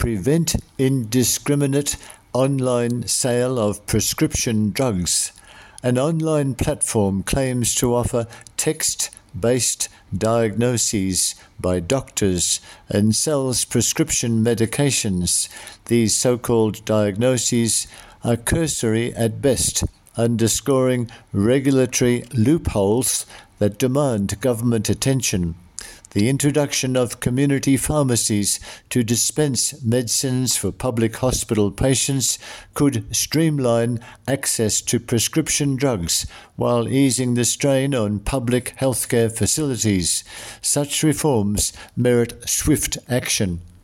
prevent indiscriminate online sale of prescription drugs. An online platform claims to offer text-based diagnoses by doctors and sells prescription medications. These so-called diagnoses are cursory at best, underscoring regulatory loopholes that demand government attention. The introduction of community pharmacies to dispense medicines for public hospital patients could streamline access to prescription drugs while easing the strain on public healthcare facilities. Such reforms merit swift action.